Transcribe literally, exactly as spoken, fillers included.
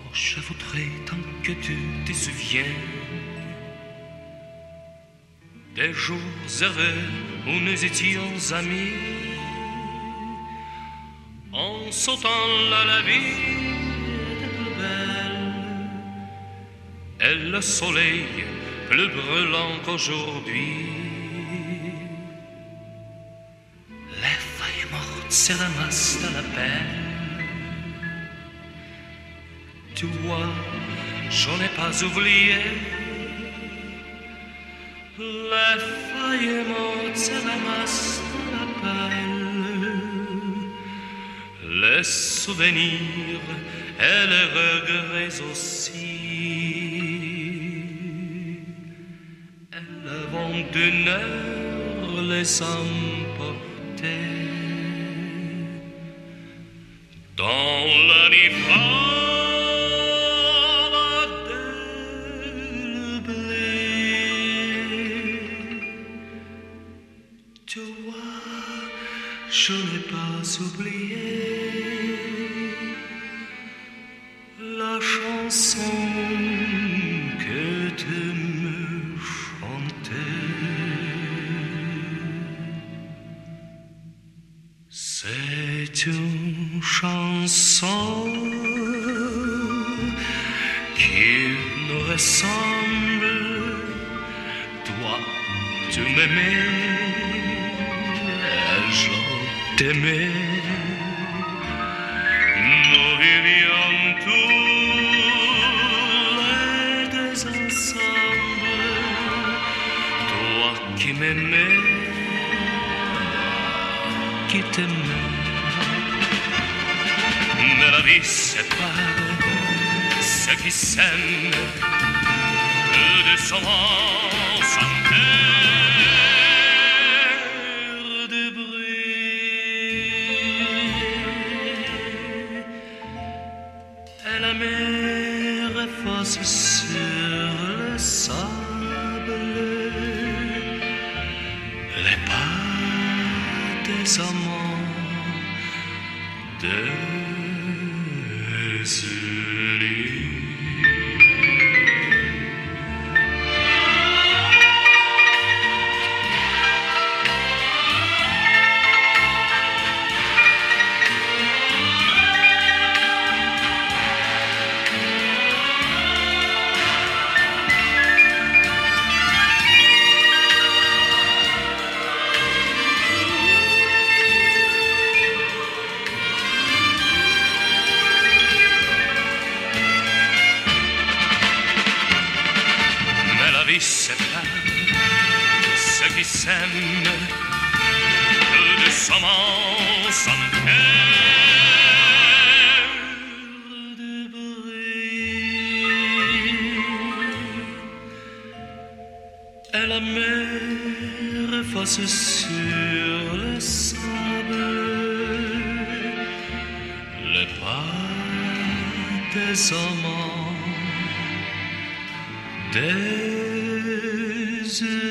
je voudrais tant que tu te souviens des jours heureux où nous étions amis, en sautant là la vie était plus belle et le soleil plus brûlant qu'aujourd'hui. Les feuilles mortes se ramassent à la pelle. Tu vois, je n'ai pas oublié. Les feuilles mortes se ramassent à la pelle. Les souvenirs et les regrets aussi. Et le vent d'une heure les emportait dans la nuit froide de blé. Tu vois, je n'ai pas oublié la chanson que tu me chantais. C'est une chanson qui nous ressemble. Toi, tu m'aimais, je t'aimais. Nous vivions tous les deux ensemble. Toi qui m'aimais, qui t'aimais. Mais la vie sépare ceux qui s'aiment de son sans terre de bruit. Et la mer efface sur le sable les pas des amants désunis. Sépare ceux qui s'aiment que de saumons sans cœur de bruit. Et la mer efface sur le sable les pas des amants. Des